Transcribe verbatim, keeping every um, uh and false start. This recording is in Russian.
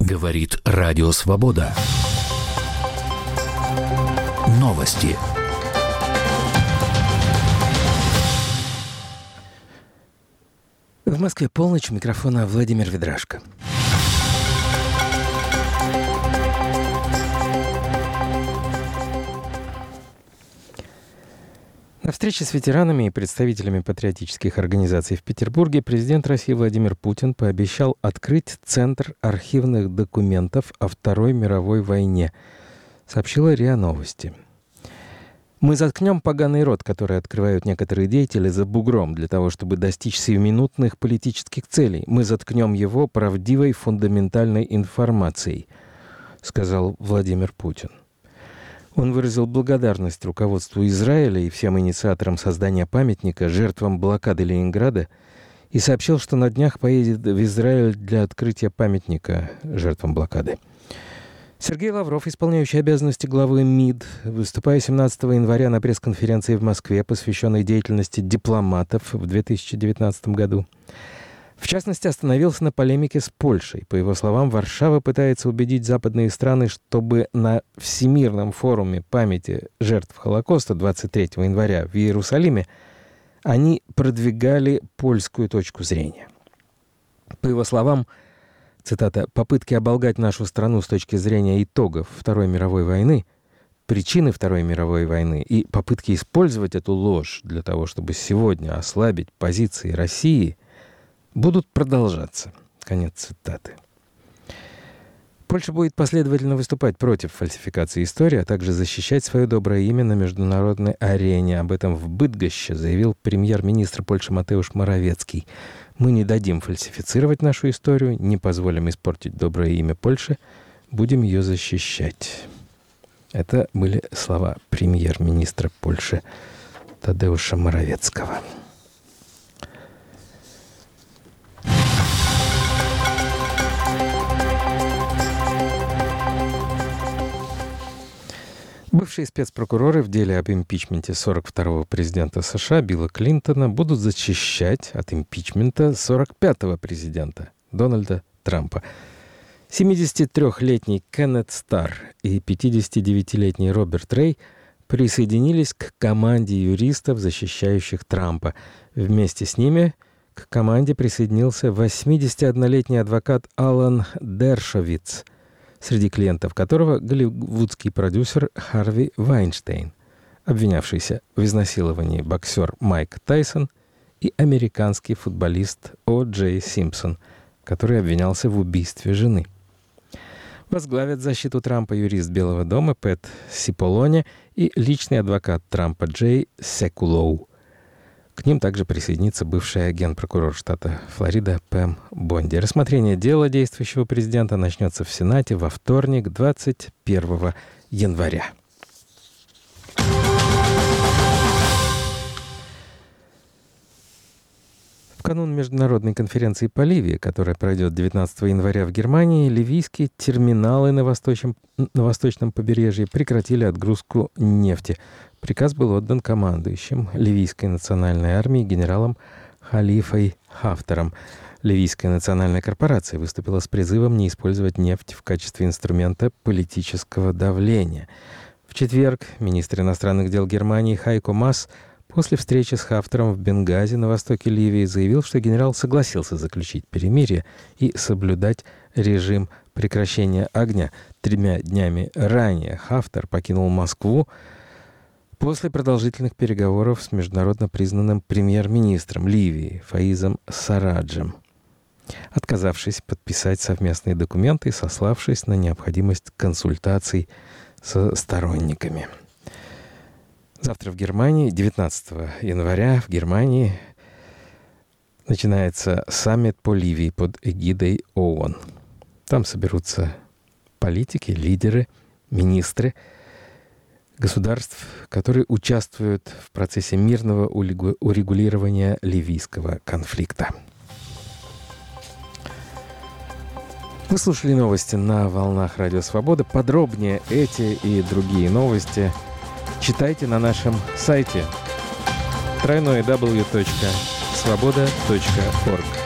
Говорит Радио Свобода. Новости. В Москве полночь, у микрофона Владимир Ведрашко. На встрече с ветеранами и представителями патриотических организаций в Петербурге президент России Владимир Путин пообещал открыть Центр архивных документов о Второй мировой войне, сообщила РИА Новости. «Мы заткнем поганый рот, который открывают некоторые деятели за бугром для того, чтобы достичь сиюминутных политических целей. Мы заткнем его правдивой фундаментальной информацией», сказал Владимир Путин. Он выразил благодарность руководству Израиля и всем инициаторам создания памятника жертвам блокады Ленинграда и сообщил, что на днях поедет в Израиль для открытия памятника жертвам блокады. Сергей Лавров, исполняющий обязанности главы МИД, выступая семнадцатого января на пресс-конференции в Москве, посвященной деятельности дипломатов в две тысячи девятнадцатом году, в частности, остановился на полемике с Польшей. По его словам, Варшава пытается убедить западные страны, чтобы на Всемирном форуме памяти жертв Холокоста двадцать третьего января в Иерусалиме они продвигали польскую точку зрения. По его словам, цитата, «попытки оболгать нашу страну с точки зрения итогов Второй мировой войны, причины Второй мировой войны и попытки использовать эту ложь для того, чтобы сегодня ослабить позиции России, будут продолжаться». Конец цитаты. Польша будет последовательно выступать против фальсификации истории, а также защищать свое доброе имя на международной арене. Об этом в Бydgoszczy заявил премьер-министр Польши Матеуш Моровецкий. «Мы не дадим фальсифицировать нашу историю, не позволим испортить доброе имя Польши, будем ее защищать». Это были слова премьер-министра Польши Тадеуша Моровецкого. Бывшие спецпрокуроры в деле об импичменте сорок второго президента США Билла Клинтона будут защищать от импичмента сорок пятого президента Дональда Трампа. семидесятитрёхлетний Кеннет Старр и пятидесятидевятилетний Роберт Рэй присоединились к команде юристов, защищающих Трампа. Вместе с ними к команде присоединился восьмидесятиоднолетний адвокат Алан Дершовиц, среди клиентов которого голливудский продюсер Харви Вайнштейн, обвинявшийся в изнасиловании боксер Майк Тайсон, и американский футболист О. Джей Симпсон, который обвинялся в убийстве жены. Возглавят защиту Трампа юрист Белого дома Пэт Сиполоне и личный адвокат Трампа Джей Секулоу. К ним также присоединится бывший генпрокурор штата Флорида Пэм Бонди. Рассмотрение дела действующего президента начнется в Сенате во вторник, двадцать первого января. В канун международной конференции по Ливии, которая пройдет девятнадцатого января в Германии, ливийские терминалы на восточном, на восточном побережье прекратили отгрузку нефти. Приказ был отдан командующим ливийской национальной армией генералом Халифой Хафтаром. Ливийская национальная корпорация выступила с призывом не использовать нефть в качестве инструмента политического давления. В четверг министр иностранных дел Германии Хайко Маас после встречи с Хафтаром в Бенгази на востоке Ливии заявил, что генерал согласился заключить перемирие и соблюдать режим прекращения огня. Тремя днями ранее Хафтар покинул Москву после продолжительных переговоров с международно признанным премьер-министром Ливии Фаизом Сараджем, отказавшись подписать совместные документы и сославшись на необходимость консультаций со сторонниками. Завтра в Германии, девятнадцатого января, в Германии начинается саммит по Ливии под эгидой ООН. Там соберутся политики, лидеры, министры государств, которые участвуют в процессе мирного урегулирования ливийского конфликта. Вы слушали новости на волнах Радио Свобода. Подробнее эти и другие новости читайте на нашем сайте дабл ю дабл ю дабл ю точка свобода точка орг.